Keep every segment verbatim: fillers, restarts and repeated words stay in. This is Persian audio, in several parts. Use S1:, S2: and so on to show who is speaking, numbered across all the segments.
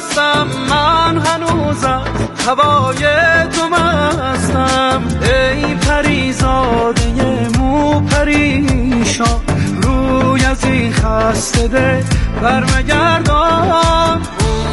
S1: هستم، من هنوزم هوای تو مستم. ای پریزاده مو پریشان، روی از این خسته دل برمگردان.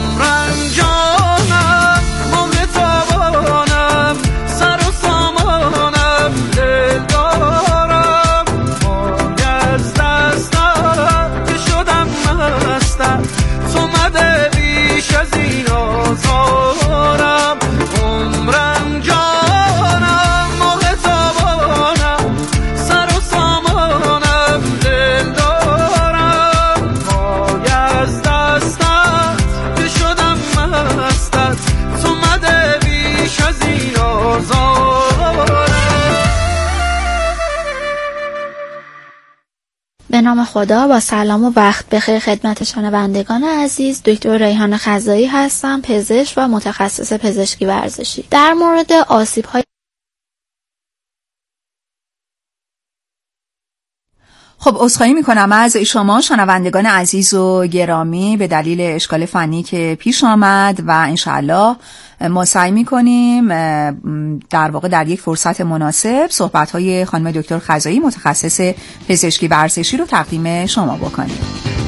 S1: رنجانم مهر تابانم، سر و سامانم دل دارم. پای از دستم که شدم مستم، تو مده بیش از این آزارم. عمرم جانم مهر تابانم، سر و سامانم دل دارم. پای از دستم که شدم مستم، تو مده بیش از این آزارم.
S2: به نام خدا، با سلام و وقت بخیر خدمت شنوندگان عزیز. دکتر ریحانه خزایی هستم، پزشک و متخصص پزشکی ورزشی. در مورد آسیب‌های
S3: خب عذرخواهی میکنم از شما شنوندگان عزیز و گرامی به دلیل اشکال فنی که پیش آمد و انشاءالله ما سعی میکنیم در واقع در یک فرصت مناسب صحبت‌های خانم دکتر خزایی متخصص پزشکی ورزشی رو تقدیم شما بکنیم.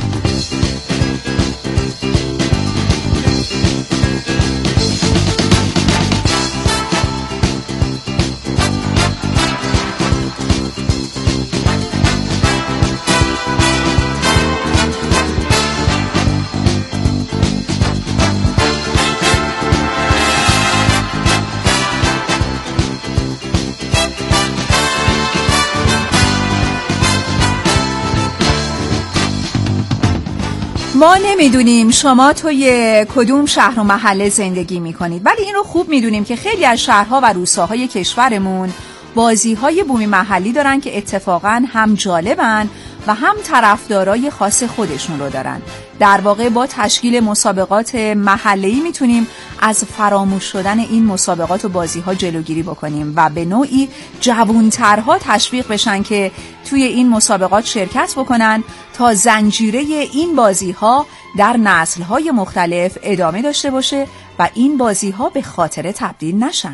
S3: ما نمیدونیم شما توی کدوم شهر و محله زندگی میکنید، ولی این رو خوب میدونیم که خیلی از شهرها و روستاهای کشورمون بازی‌های بومی محلی دارن که اتفاقاً هم جالبن و هم طرفدارای خاص خودشون رو دارن. در واقع با تشکیل مسابقات محله‌ای میتونیم از فراموش شدن این مسابقات و بازی‌ها جلوگیری بکنیم و به نوعی جوان‌ترها تشویق بشن که توی این مسابقات شرکت بکنن تا زنجیره این بازی‌ها در نسل‌های مختلف ادامه داشته باشه و این بازی‌ها به خاطره تبدیل نشن.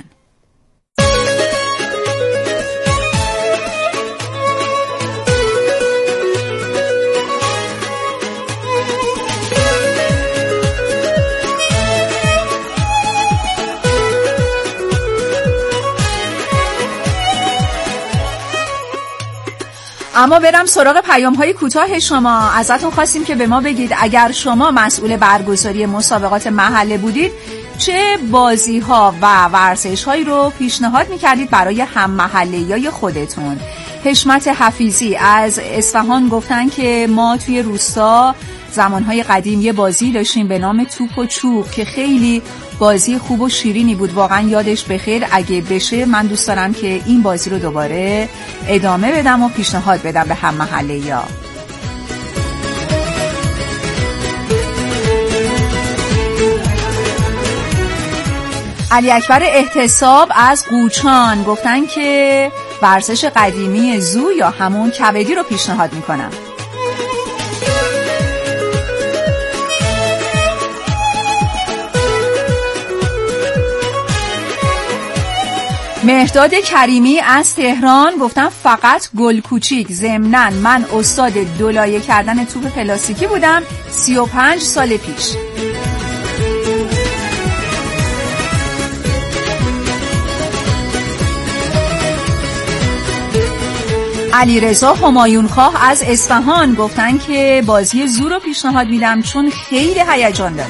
S3: اما برم سراغ پیام‌های کوتاه شما. ازتون خواستیم که به ما بگید اگر شما مسئول برگزاری مسابقات محله بودید چه بازی‌ها و ورزش‌هایی رو پیشنهاد می‌کردید برای هم محله‌یای خودتون. حشمت حفیظی از اصفهان گفتن که ما توی روستا زمانهای قدیم یه بازی داشتیم به نام توپ و چوب که خیلی بازی خوب و شیرینی بود، واقعا یادش بخیر. اگه بشه من دوست دارم که این بازی رو دوباره ادامه بدم و پیشنهاد بدم به هم محله‌یا. علی اکبر احتساب از قوچان گفتن که ورزش قدیمی زو یا همون کبدی رو پیشنهاد میکنم. مهرداد کریمی از تهران گفتن فقط گل کوچیک. ضمناً من استاد دولایه کردن توپ پلاستیکی بودم سی و پنج سال پیش. علیرضا همایون خواه از اصفهان گفتن که بازی زو رو پیشنهاد میدم چون خیلی هیجان داره.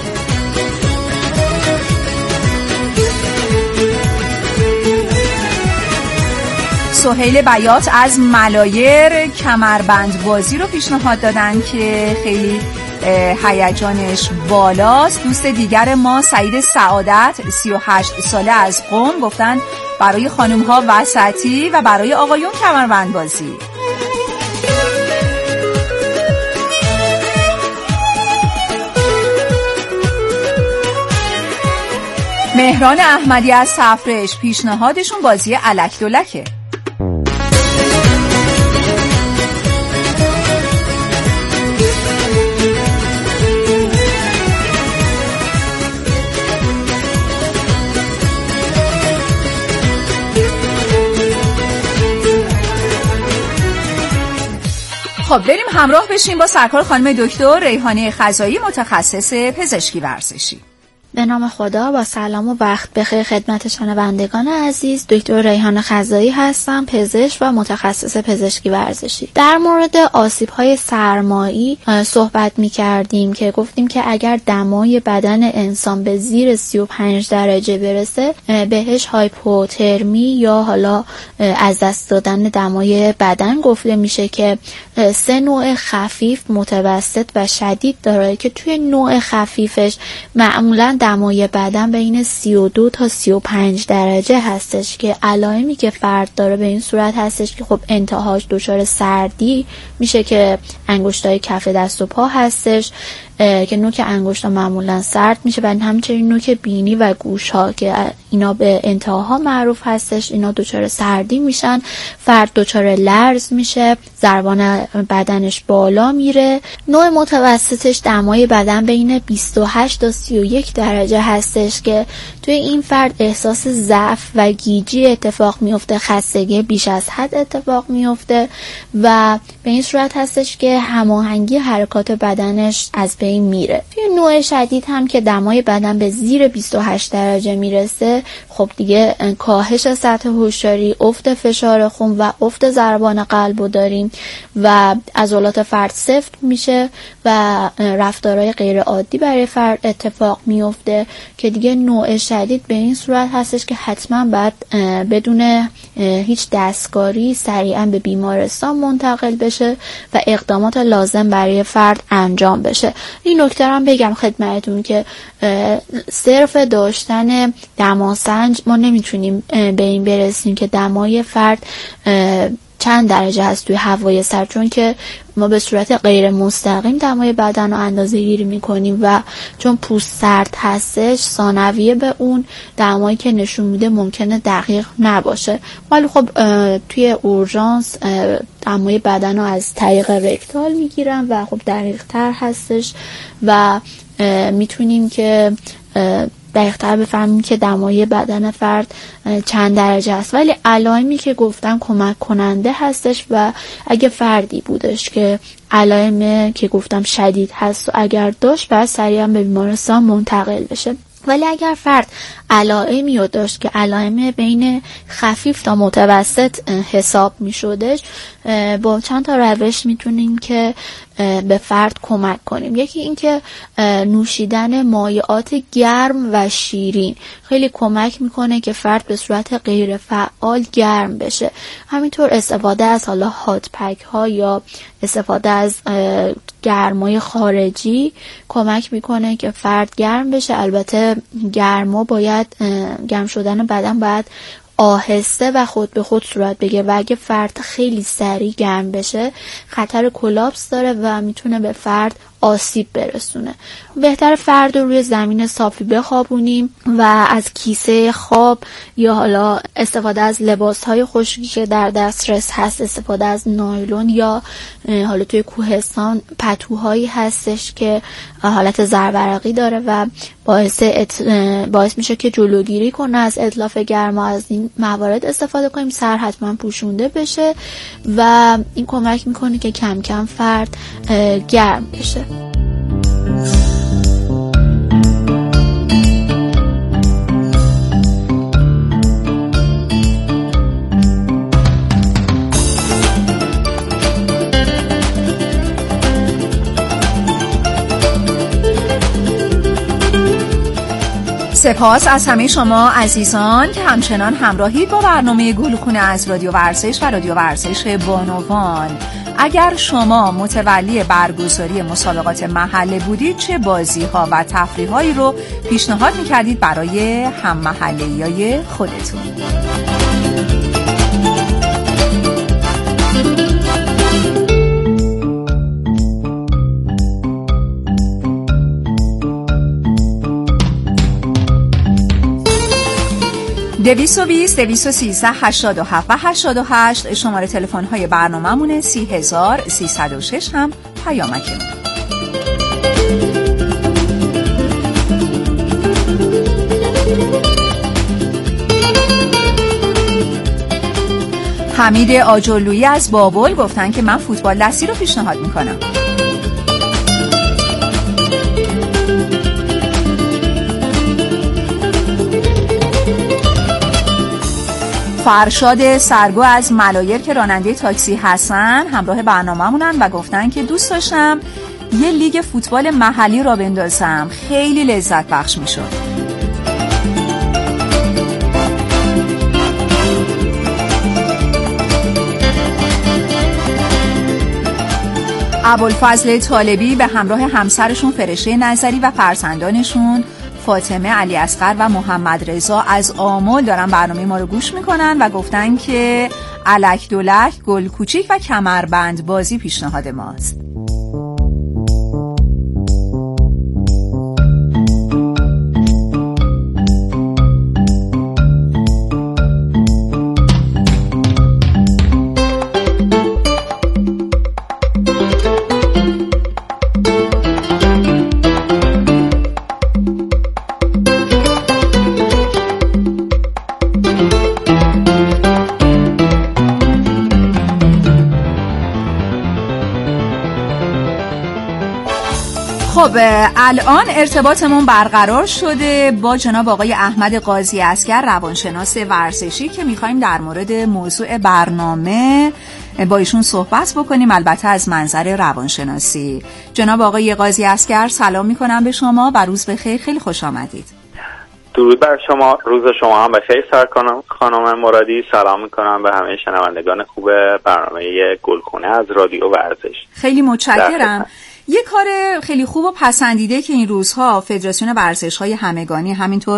S3: سهیل بیات از ملایر کمربند بازی رو پیشنهاد دادن که خیلی هیجانش بالاست. دوست دیگر ما سعید سعادت سی و هشت ساله از قم گفتن برای خانم ها وسطی و برای آقایون کمربند بازی. مهران احمدی از صفرش پیشنهادشون بازی الک دلکه. خب بریم همراه بشیم با سرکار خانم دکتر ریحانه خزایی، متخصص پزشکی ورزشی.
S2: به نام خدا، با سلام و وقت بخیر خدمت شنوندگان عزیز. دکتر ریحانه خزایی هستم، پزشک و متخصص پزشکی ورزشی. در مورد آسیب‌های سرمایی صحبت می‌کردیم که گفتیم که اگر دمای بدن انسان به زیر سی و پنج درجه برسه بهش هایپوترمی یا حالا از دست دادن دمای بدن گفته میشه که سه نوع خفیف، متوسط و شدید داره که توی نوع خفیفش معمولاً دمای بدن بین سی و دو تا سی و پنج درجه هستش که علائمی که فرد داره به این صورت هستش که خب انتهاش دچار سردی میشه که انگشتای کف دست و پا هستش که نوک انگشتا معمولا سرد میشه و همچنین نوک بینی و گوش ها که اینا به انتهاها معروف هستش، اینا دچار سردی میشن. فرد دچار لرز میشه، ضربان بدنش بالا میره. نوع متوسطش دمای بدن بین بیست و هشت تا سی و یک درجه هستش که توی این فرد احساس ضعف و گیجی اتفاق میفته، خستگی بیش از حد اتفاق میفته و به این صورت هستش که هماهنگی حرکات بدنش از بین میره. توی نوع شدید هم که دمای بدن به زیر بیست و هشت درجه میرسه، خب دیگه کاهش سطح هوشیاری، افت فشار خون و افت ضربان قلب داریم و عضلات فرد سفت میشه و رفتارهای غیر عادی برای فرد اتفاق میفته که دیگه نوع شدید به این صورت هستش که حتما باید بدون هیچ دستکاری سریعا به بیمارستان منتقل بشه و اقدامات لازم برای فرد انجام بشه. این نکته هم بگم خدمتتون که صرف داشتن دماسنج ما نمیتونیم به این برسیم که دمای فرد چند درجه هست توی هوای سرد، چون که ما به صورت غیر مستقیم دمای بدن رو اندازه گیری میکنیم و چون پوست سرد هستش ثانویه به اون دمایی که نشون میده ممکنه دقیق نباشه، ولی خب توی اورژانس دمای بدن رو از طریق رکتال میگیرن و خب دقیق تر هستش و میتونیم که دقیق‌تر بفهمیم که دمای بدن فرد چند درجه است. ولی علائمی که گفتم کمک کننده هستش و اگه فردی بودش که علائمی که گفتم شدید هست و اگر داشت باید سریعا به بیمارستان منتقل بشه. ولی اگر فرد علائمی رو داشت که علائم بین خفیف تا متوسط حساب می شدش، با چند تا روش میتونیم که به فرد کمک کنیم. یکی این که نوشیدن مایعات گرم و شیرین خیلی کمک میکنه که فرد به صورت غیر فعال گرم بشه. همینطور استفاده از حالا هات پک ها یا استفاده از گرمای خارجی کمک میکنه که فرد گرم بشه. البته گرما باید گرم شدن بدن باید آهسته و خود به خود صورت بگیره و اگه فرد خیلی سریع گرم بشه خطر کلاپس داره و میتونه به فرد آسیب برسونه. بهتر فرد رو روی زمین صافی بخوابونیم و از کیسه خواب یا حالا استفاده از لباسهای خشکی که در دسترس هست، استفاده از نایلون یا حالا توی کوهستان پتوهایی هستش که حالت زرورقی داره و باعث ات... باعث میشه که جلوگیری کنه از اتلاف گرما. از این موارد استفاده کنیم، سر حتما پوشونده بشه و این کمک میکنه که کم کم فرد گرم بشه.
S3: سپاس از همه شما عزیزان که همچنان همراهید با برنامه گلوکونه از رادیو ورزش و رادیو ورزش بانوان. اگر شما متولی برگزاری مسابقات محله بودید، چه بازی‌ها و تفریح‌هایی رو پیشنهاد می‌کردید برای هم محلیای خودتون؟ دویست و بیست دویست و سیزده هشتاد و هفت و هشتاد و هشت شماره تلفن های برنامه مونه. سی هزار سیصد و شش هم پیامک. حمید آجرلویی از بابل گفتن که من فوتبال دستی رو پیشنهاد میکنم. فرشاد سرگو از ملایر که راننده تاکسی هستن همراه برنامه‌مونن و گفتن که دوست داشتم یه لیگ فوتبال محلی را بندازم، خیلی لذت بخش میشد. ابوالفضل طالبی به همراه همسرشون فرشته نظری و فرزندانشون فاطمه، علی اصغر و محمد رضا از آمل دارن برنامه ما رو گوش میکنن و گفتن که الک دولک، گل کوچیک و کمربند بازی پیشنهاد ماست. خب الان ارتباطمون برقرار شده با جناب آقای احمد قاضی اصغر، روانشناس ورزشی، که میخوایم در مورد موضوع برنامه با ایشون صحبت بکنیم، البته از منظر روانشناسی. جناب آقای قاضی اصغر سلام میکنم به شما و روز بخیر، خیلی خوش آمدید.
S4: درود بر شما، روز شما هم بخیر سرکانم خانم مرادی. سلام میکنم به همه شنوندگان خوب برنامه گلخونه از رادیو ورزش.
S3: خیلی متشکرم. یه کار خیلی خوب و پسندیده که این روزها فدراسیون ورزش‌های همگانی همینطور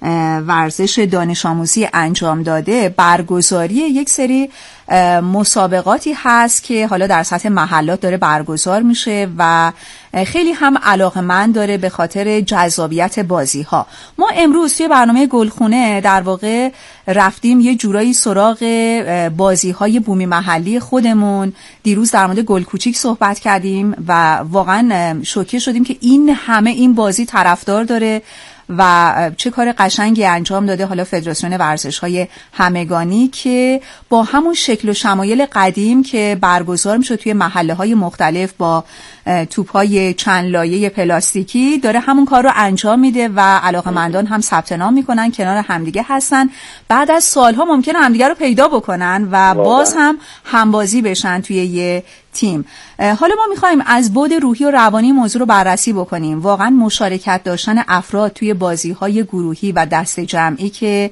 S3: ورزش دانش آموزی انجام داده، برگزاری یک سری مسابقاتی هست که حالا در سطح محلات داره برگزار میشه و خیلی هم علاقه‌مند داره به خاطر جذابیت بازی‌ها. ما امروز توی برنامه گلخونه در واقع رفتیم یه جورایی سراغ بازی‌های بومی محلی خودمون. دیروز در مورد گل کوچیک صحبت کردیم و واقعا شوکه شدیم که این همه این بازی طرفدار داره و چه کار قشنگی انجام داده حالا فدراسیون ورزش‌های همگانی که با همون شکل و شمایل قدیم که برگزار میشد توی محله‌های مختلف با توپ‌های چند لایه پلاستیکی داره همون کار رو انجام میده و علاقه‌مندان هم ثبت نام میکنن، کنار همدیگه هستن، بعد از سالها ممکنه همدیگه رو پیدا بکنن و باز هم همبازی بشن توی یه تیم. حالا ما میخوایم از بعد روحی و روانی موضوع رو بررسی بکنیم. واقعا مشارکت داشتن افراد توی بازی‌های گروهی و دست جمعی که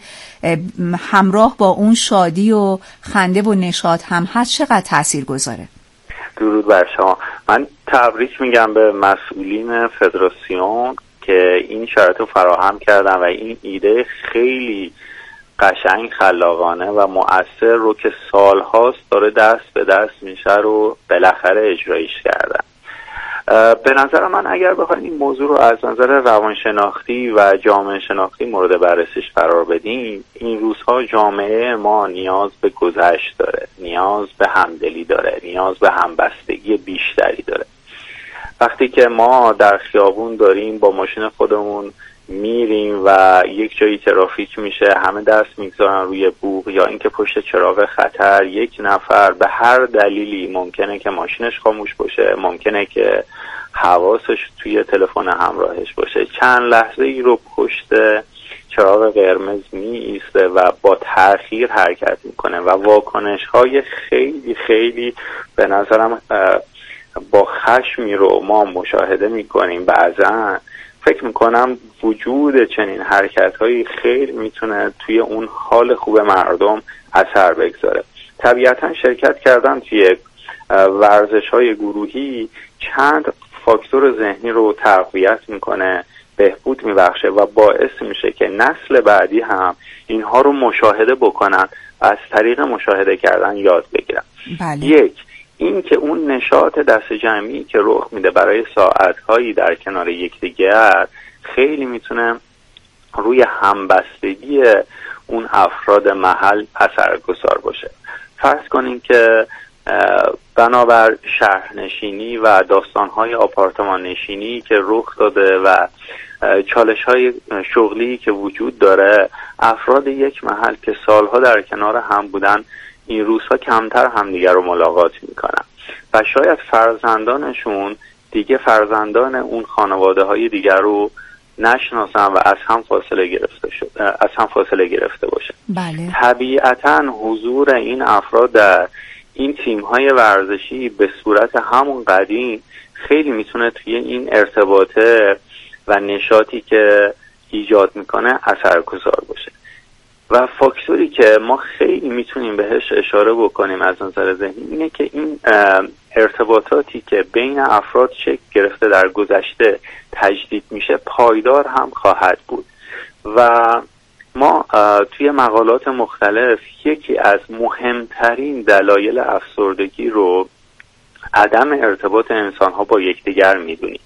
S3: همراه با اون شادی و خنده و نشاط هم هست چقدر تأثیر گذاره؟
S4: درود بر شما. من تبریک میگم به مسئولین فدراسیون که این شرایط رو فراهم کردن و این ایده خیلی قشنگ، خلاقانه و مؤثر رو که سالهاست داره دست به دست میشه رو بالاخره اجرایش کردن. به نظر من اگر بخوایم این موضوع رو از نظر روانشناختی و جامعه شناختی مورد بررسیش قرار بدیم، این روزها جامعه ما نیاز به گذشت داره، نیاز به همدلی داره، نیاز به همبستگی بیشتری داره. وقتی که ما در خیابون داریم با ماشین خودمون میریم و یک جایی ترافیک میشه، همه دست میگذارن روی بوق یا اینکه پشت چراغ خطر یک نفر به هر دلیلی ممکنه که ماشینش خاموش باشه، ممکنه که حواسش توی تلفن همراهش باشه، چند لحظه ای رو پشت چراغ قرمز می ایسته و با تأخیر حرکت میکنه و واکنش های خیلی خیلی به نظرم با خشمی رو ما مشاهده میکنیم. بعضا فکر میکنم وجود چنین حرکت هایی خیلی میتونه توی اون حال خوب مردم اثر بگذاره. طبیعتا شرکت کردن توی ورزش های گروهی چند فاکتور ذهنی رو تقویت میکنه، بهبود میبخشه و باعث میشه که نسل بعدی هم اینها رو مشاهده بکنن و از طریق مشاهده کردن یاد بگیرن.
S3: بله.
S4: یک، این که اون نشاط دست جمعی که رخ میده برای ساعتهایی در کنار یکدیگر خیلی میتونه روی همبستگی اون افراد محل اثرگذار باشه. فرض کنین که بنابر شهرنشینی و داستانهای آپارتمان نشینی که رخ داده و چالش‌های شغلی که وجود داره، افراد یک محل که سالها در کنار هم بودن این روزها کمتر همدیگر رو ملاقات میکنن و شاید فرزندانشون دیگه فرزندان اون خانواده های دیگر رو نشناسن و از هم فاصله گرفته شد از هم فاصله گرفته باشه.
S3: بله.
S4: طبیعتاً حضور این افراد در این تیم‌های ورزشی به صورت همون قدیم خیلی میتونه توی این ارتباطه و نشاطی که ایجاد میکنه اثرگذار باشه. و فاکتوری که ما خیلی میتونیم بهش اشاره بکنیم از نظر ذهنی اینه که این ارتباطاتی که بین افراد شکل گرفته در گذشته تجدید میشه پایدار هم خواهد بود. و ما توی مقالات مختلف یکی از مهمترین دلایل افسردگی رو عدم ارتباط انسان‌ها با یکدیگر میدونیم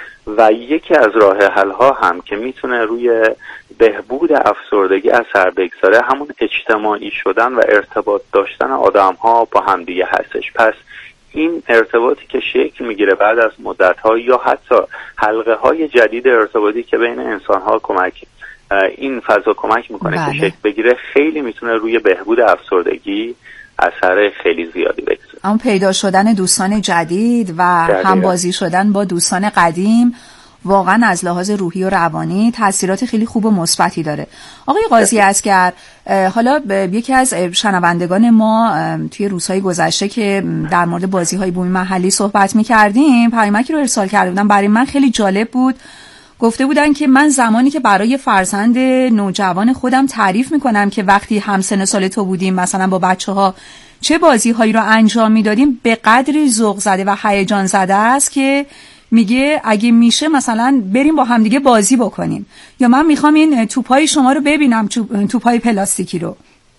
S4: و یکی از راه حل‌ها هم که میتونه روی بهبود افسردگی اثر بگذاره همون اجتماعی شدن و ارتباط داشتن آدم‌ها با همدیگه هستش. پس این ارتباطی که شکل میگیره بعد از مدت‌ها یا حتی حلقه‌های جدید ارتباطی که بین انسان‌ها کمک این فضا کمک میکنه بله. که شکل بگیره خیلی میتونه روی بهبود افسردگی اثر خیلی زیادی بگذاره.
S3: اما پیدا شدن دوستان جدید و همبازی شدن با دوستان قدیم واقعا از لحاظ روحی و روانی تاثیرات خیلی خوب و مثبتی داره. آقای قاضی عسگر، حالا یکی از شنوندگان ما توی روزهای گذشته که در مورد بازی‌های بومی محلی صحبت می‌کردیم پیامکی رو ارسال کرده بودن، برای من خیلی جالب بود. گفته بودن که من زمانی که برای فرزند نوجوان خودم تعریف میکنم که وقتی همسن سال تو بودیم مثلا با بچه ها چه بازی هایی رو انجام میدادیم به قدری ذوق زده و هیجان زده است که میگه اگه میشه مثلا بریم با همدیگه بازی بکنیم، یا من میخوام این توپای شما رو ببینم، توپای پلاستیکی رو.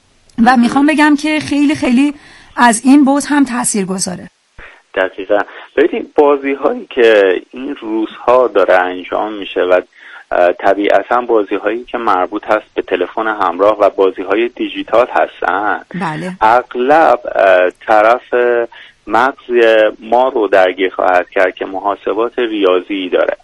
S3: و میخوام بگم که خیلی خیلی از این بود هم تأثیر گذاره.
S4: دقیقا. ببینید بازی هایی که این روزها داره انجام میشه و طبیعتا بازی هایی که مربوط هست به تلفن همراه و بازی های دیجیتال هستن
S3: بله.
S4: اغلب طرف مغز ما رو درگیر خواهد کرد که محاسبات ریاضی داره،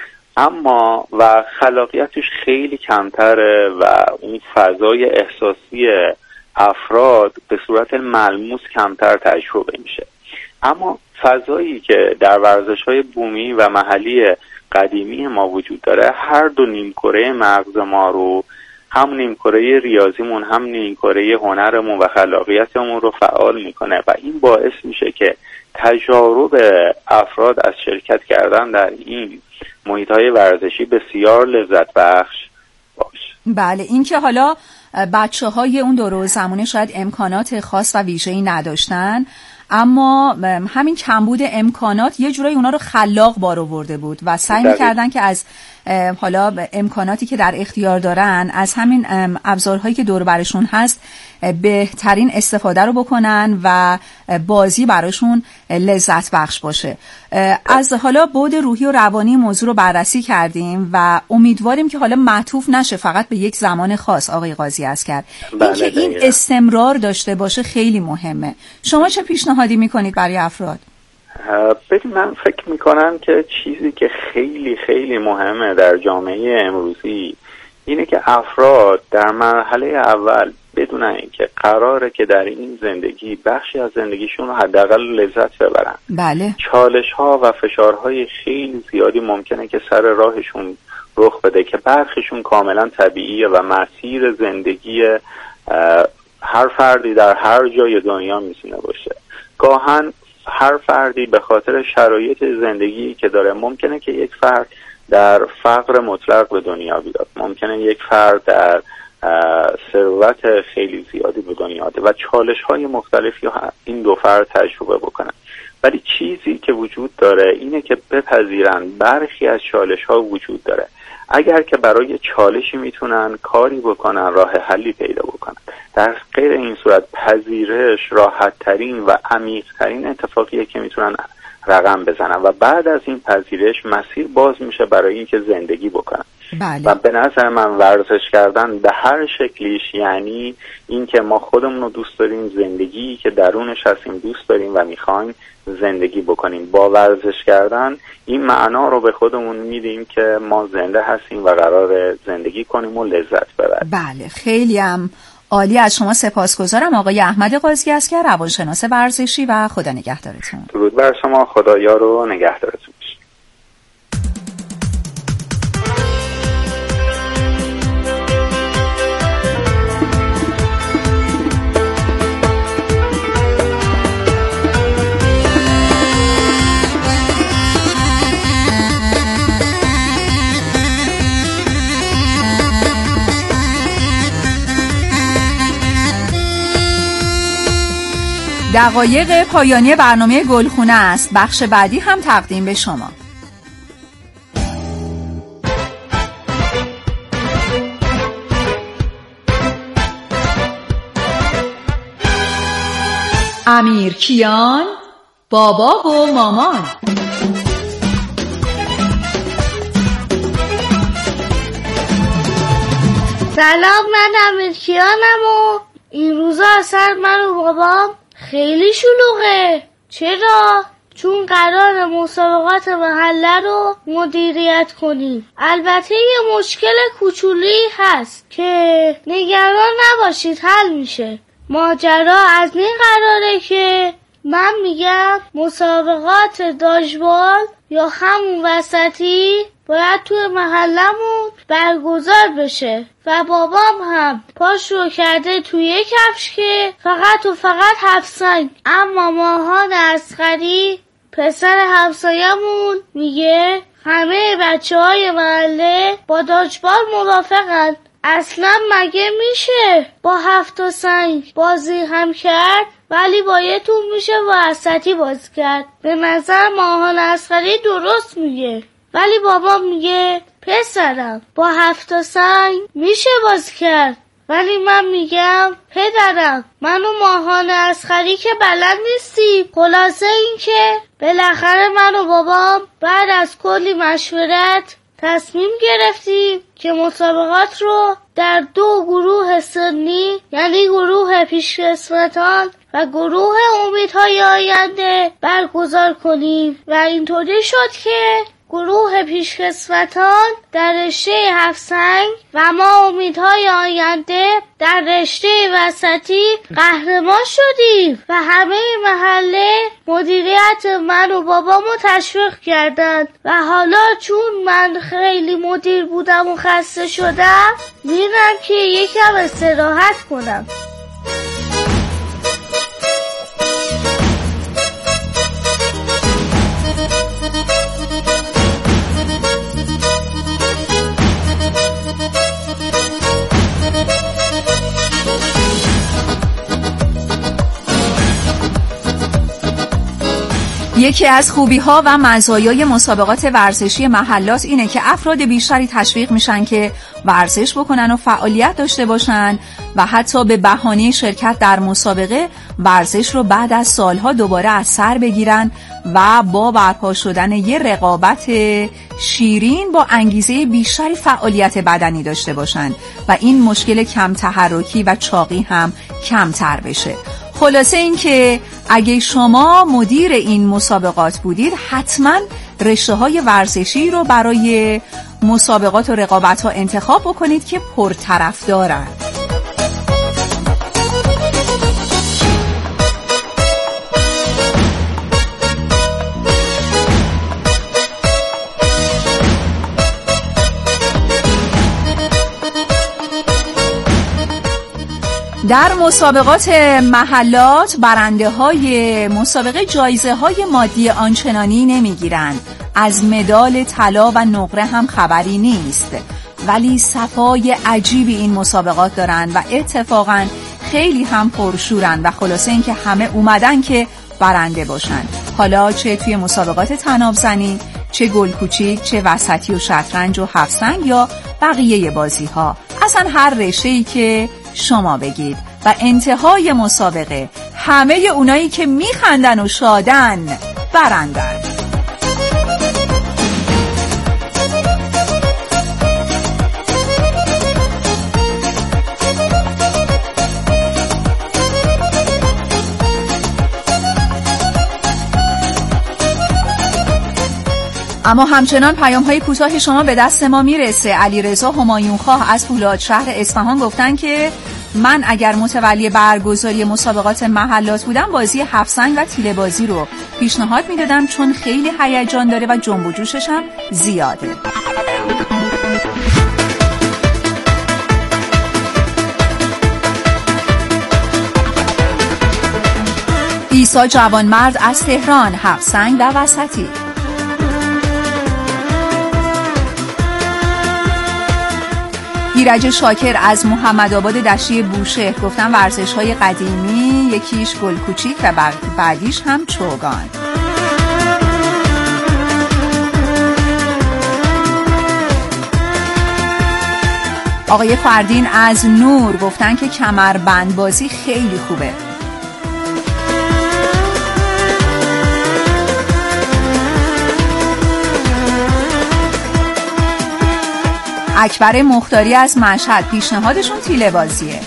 S4: اما و خلاقیتش خیلی کمتره و اون فضای احساسی افراد به صورت ملموس کمتر تجربه میشه. اما فضایی که در ورزش‌های بومی و محلی قدیمی ما وجود داره هر دو نیمکره مغز ما رو، هم نیمکره ریاضیمون هم نیمکره هنرمون و خلاقیتمون رو فعال میکنه و این باعث میشه که تجارب افراد از شرکت کردن در این محیط‌های ورزشی بسیار لذت بخش باشه.
S3: بله، این که حالا بچه‌های اون دوره زمانه شاید امکانات خاص و ویژه‌ای نداشتن، اما همین کمبود امکانات یه جورایی اونا رو خلاق بار آورده بود و سعی می‌کردن که از حالا امکاناتی که در اختیار دارن از همین ابزارهایی که دور برشون هست بهترین استفاده رو بکنن و بازی براشون لذت بخش باشه. از حالا بعد روحی و روانی موضوع رو بررسی کردیم و امیدواریم که حالا معطوف نشه فقط به یک زمان خاص. آقای قاضی عسگر، این که این استمرار داشته باشه خیلی مهمه. شما چه پیشنهادی میکنید برای افراد؟
S4: ببین، من فکر میکنم که چیزی که خیلی خیلی مهمه در جامعه امروزی اینه که افراد در مرحله اول بدونن اینکه قراره که در این زندگی بخشی از زندگیشون رو حداقل لذت ببرن.
S3: بله.
S4: چالش ها و فشارهای خیلی زیادی ممکنه که سر راهشون رخ بده که برخیشون کاملا طبیعیه و مسیر زندگی هر فردی در هر جای دنیا میتونه باشه. گاهن هر فردی به خاطر شرایط زندگی که داره ممکنه که یک فرد در فقر مطلق به دنیا بیاد، ممکنه یک فرد در ثروت خیلی زیادی به دنیا بیاد و چالش های مختلفی این دو فرد تجربه بکنن. ولی چیزی که وجود داره اینه که بپذیرن برخی از چالش ها وجود داره. اگر که برای چالشی میتونن کاری بکنن، راه حلی پیدا بکنن، در غیر این صورت پذیرش راحت ترین و عمیق ترین اتفاقیه که میتونن رقم بزنن و بعد از این پذیرش مسیر باز میشه برای اینکه زندگی بکنن.
S3: بله.
S4: و به نظر من ورزش کردن به هر شکلیش یعنی اینکه ما خودمون رو دوست داریم، زندگی که درونش هستیم دوست داریم و میخوایم زندگی بکنیم. با ورزش کردن این معنا رو به خودمون میدیم که ما زنده هستیم و قرار زندگی کنیم و لذت ببریم.
S3: بله، خیلی هم عالی، از شما سپاسگزارم آقای احمد قاضی‌اصغر، روانشناس ورزشی و خدا نگهدارتون.
S4: درود بر شما، خدایا رو نگهدارتون.
S3: دقایق پایانی برنامه گلخونه است. بخش بعدی هم تقدیم به شما. امیر کیان، بابا و مامان.
S5: سلام، من امیر کیانم و این روزا اصلا من و بابام خیلی شلوغه. چرا؟ چون قرار مسابقات محله رو مدیریت کنیم. البته یه مشکل کوچولی هست که نگران نباشید حل میشه. ماجرا از این قراره که من میگم مسابقات داژبال یا همون وسطی باید توی محلمون برگزار بشه و بابام هم پاش رو کرده توی کفش که فقط و فقط هفسنگ. اما ماهان اصغری پسر همسایمون میگه همه بچه های محله با داژبال موافقن. اصلا مگه میشه با هفت و سنگ بازی هم کرد ولی با یه توپ میشه وسطی بازی کرد؟ به نظر ماهان اصغری درست میگه، ولی بابا میگه پسرم با هفت سنگ میشه بازی کرد. ولی من میگم پدرم من و ماهان اصغری که بلد نیستیم. خلاصه این که بالاخره من و بابام بعد از کلی مشورت تصمیم گرفتیم که مسابقات رو در دو گروه سنی، یعنی گروه پیشکسوتان و گروه امیدهای آینده برگزار کنیم و اینطوری شد که گروه پیشکسوتان در رشته هفسنگ و ما امیدهای آینده در رشته وسطی قهرمان شدیم و همه محله مدیریت من و بابامو تشویق کردند و حالا چون من خیلی مدیر بودم و خسته شدم میرم که یکم استراحت کنم.
S3: یکی از خوبی‌ها و مزایای مسابقات ورزشی محلات اینه که افراد بیشتری تشویق میشن که ورزش بکنن و فعالیت داشته باشن و حتی به بهانه شرکت در مسابقه ورزش رو بعد از سالها دوباره از سر بگیرن و با برپا شدن یه رقابت شیرین با انگیزه بیشتری فعالیت بدنی داشته باشن و این مشکل کم تحرکی و چاقی هم کمتر بشه. خلاصه این که اگه شما مدیر این مسابقات بودید حتما رشته های ورزشی رو برای مسابقات و رقابت ها انتخاب بکنید که پرطرفدارن. در مسابقات محلات برنده های مسابقه جایزه های مادی آنچنانی نمی گیرن. از مدال طلا و نقره هم خبری نیست، ولی صفای عجیبی این مسابقات دارن و اتفاقا خیلی هم پرشورن و خلاصه این که همه اومدن که برنده باشن، حالا چه توی مسابقات طناب زنی، چه گل کوچیک، چه وسطی و شطرنج و هفسنگ یا بقیه بازی ها، اصلا هر رشته‌ای که شما بگید. و انتهای مسابقه همه اونایی که میخندن و شادن برندن. اما همچنان پیام‌های کوتاه شما به دست ما میرسه. علیرضا همایونخواه از فولادشهر اصفهان گفتن که من اگر متولی برگزاری مسابقات محلات بودم بازی هفت سنگ و تیله بازی رو پیشنهاد میدادم، چون خیلی هیجان داره و جنب و جوشش هم زیاده. عیسی جوانمرد از تهران، هفت سنگ و وسطی. ایرج شاکر از محمد آباد دشتی بوشهر گفتن ورزش‌های قدیمی، یکیش گل کوچیک و بعدیش هم چوگان. آقای فردین از نور گفتن که کمربند بازی خیلی خوبه. اکبر مختاری از مشهد پیشنهادشون تیله بازیه.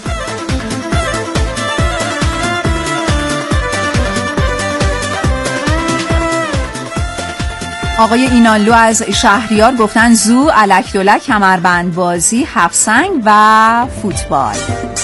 S3: آقای اینانلو از شهریار گفتن زو، الک دولک، کمربند بازی، هفت سنگ و فوتبال.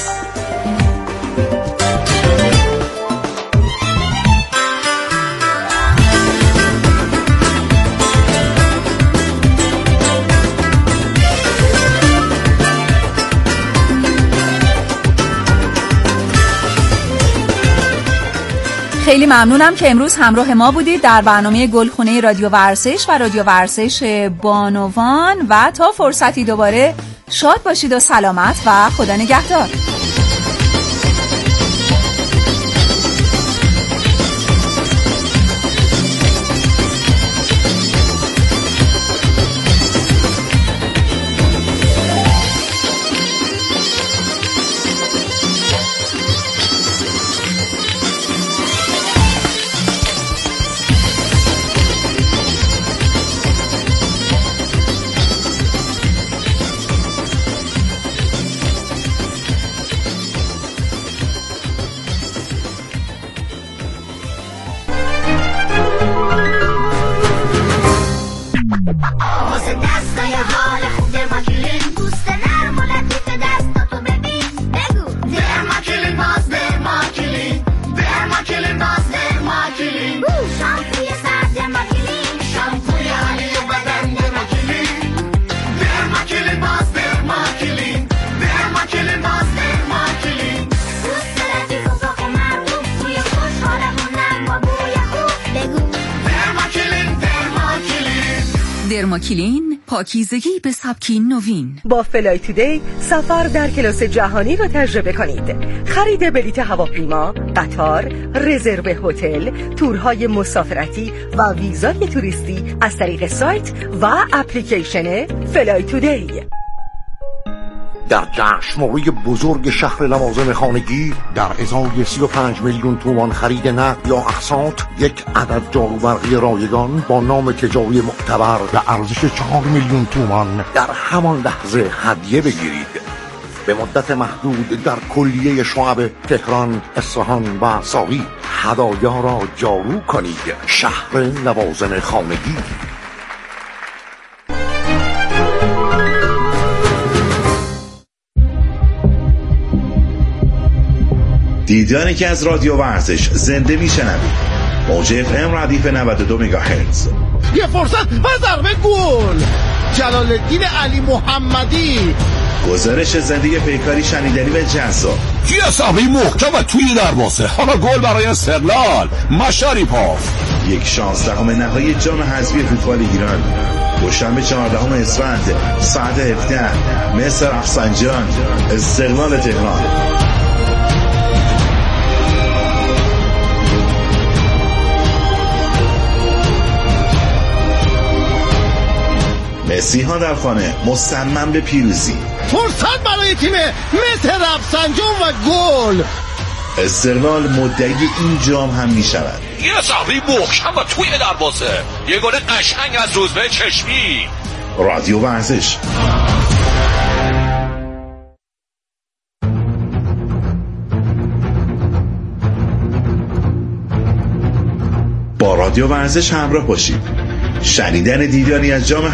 S3: خیلی ممنونم که امروز همراه ما بودید در برنامه گلخونه رادیو ورزش و رادیو ورزش بانوان و تا فرصتی دوباره شاد باشید و سلامت و خدا نگهدار.
S6: درماکلین، پاکیزگی به سبکی نوین.
S7: با فلای تودی سفر در کلاس جهانی را تجربه کنید. خرید بلیط هواپیما، قطار، رزرو هتل، تورهای مسافرتی و ویزای توریستی از طریق سایت و اپلیکیشن فلای تودی.
S8: در جشنواره بزرگ شهر لوازم خانگی در ازای سی و پنج میلیون تومان خرید نقد یا اقساط، یک عدد جارو برقی رایگان با نام تجاری معتبر به ارزش چهار میلیون تومان در همان لحظه هدیه بگیرید. به مدت محدود در کلیه شعب تهران، اصفهان و ساقی هدایا را جارو کنید. شهر لوازم خانگی.
S9: دیدانی که از رادیو ورزش زنده میشنوید. موج اف ام ردیف نود و دو مگاهرتز.
S10: یه فرصت و ضربه گل. جلال الدین علی محمدی.
S9: گزارش زنده پیکاری شنیدنی و جذاب.
S11: یه صحبه محکم و توی دروازه. حالا گل برای استقلال. مشریپاف.
S9: یک شانزدهم نهایی جام حذفی فوتبال ایران. دوشنبه چهاردهم اسفند ساعت هفده. مصر رفسنجان. استقلال تهران. مسی ها در خانه مصمم به پیروزی.
S10: فرصت برای تیم مصر رفسنجان و گل.
S9: استقلال مدعی این جام هم می شود.
S11: یه صحبه محکم و توی دروازه. یه گل قشنگ از روزبه چشمی.
S9: رادیو ورزش. با رادیو ورزش همراه باشید. شنیدن دیداری از جام